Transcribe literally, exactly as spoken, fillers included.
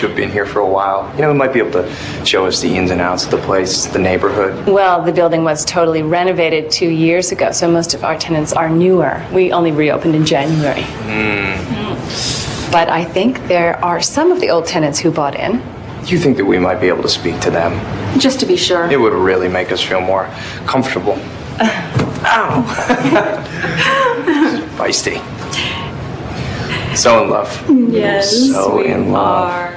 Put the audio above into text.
to have been here for a while. You know, we might be able to show us the ins and outs of the place, the neighborhood. Well, the building was totally renovated two years ago, so most of our tenants are newer. We only reopened in January. Mm. Mm. But I think there are some of the old tenants who bought in. Do you think that we might be able to speak to them? Just to be sure. It would really make us feel more comfortable. Ow! Feisty. So in love. Yes, so we in love. are.